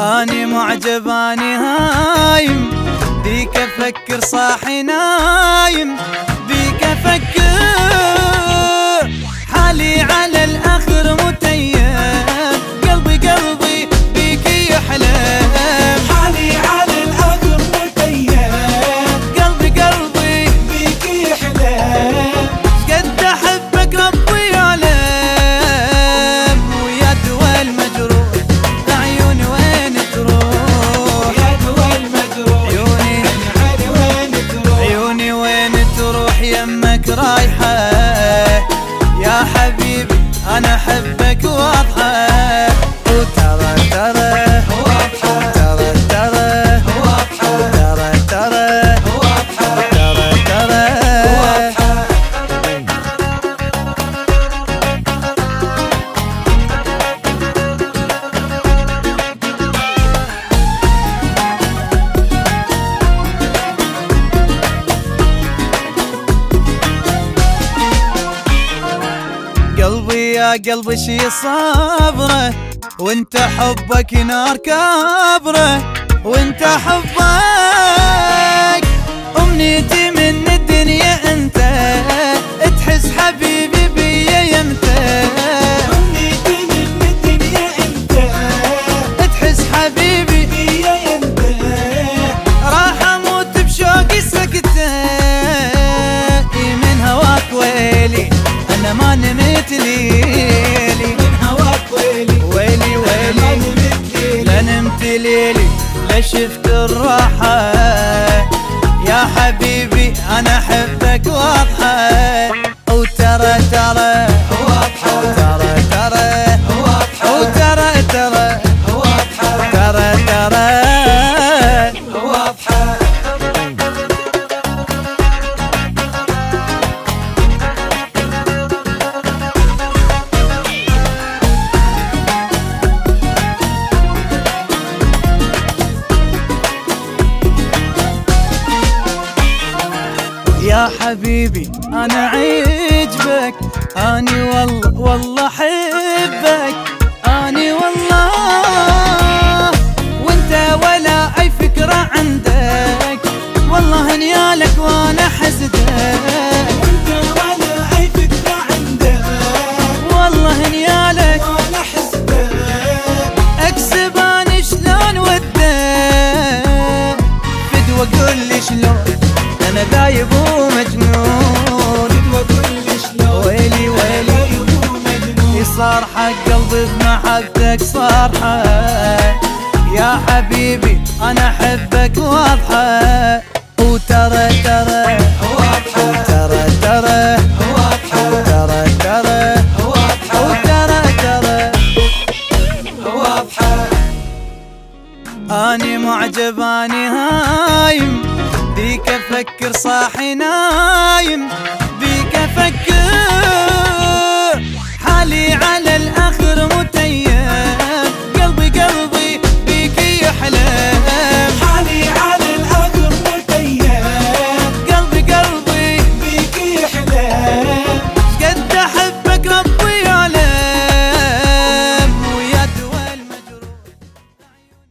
اني معجب اني هايم بيك افكر صاحي نايم بيك افكر حالي على الاخر متيم قلبي بيك يحلم حالي على الاخر متيم قلبي بيك يحلم قد احبك ربي يعلم ويا دوا المجروح عيوني وين تروح يا دوا المجروح عيوني وين تروح يمك رايحة يا حبيبي انا احبك واضحة وترى واضحة ترى واضحة ترى واضحة واضحة قلبي يا قلبي شي صبره وانت حبك نار كبره وانت حبك امنيتي من الدنيا انت تحس حبيبي بيا يمتى امنيتي من الدنيا انت تحس حبيبي بيا انت راح اموت بشوقي سكتة من هواك ويلي انا ما نمت ليلي من هواك ويلي ويلي ما نمت ليلي لا نمت ليلي لا شفت الراحة يا حبيبي انا احبك واضحة وترى واضحة واضحة وترى واضحة واضحة يا حبيبي انا عجبك اني والله احبك اني والله وانت ولا اي فكرة عندك والله نيالك وانا حسدك وانت ولا اي فكرة عندك والله نيالك وانا حسدك اكسب اني شلون ودك فدوى قول لي شلون انا دايب ومجنون وكل شلون ويلي صار حق قلبي بمحبتك صار حق يا حبيبي انا احبك واضحة وترى واضحة واضحة واضحة اني معجب اني هايم بيك افكر صاحي نايم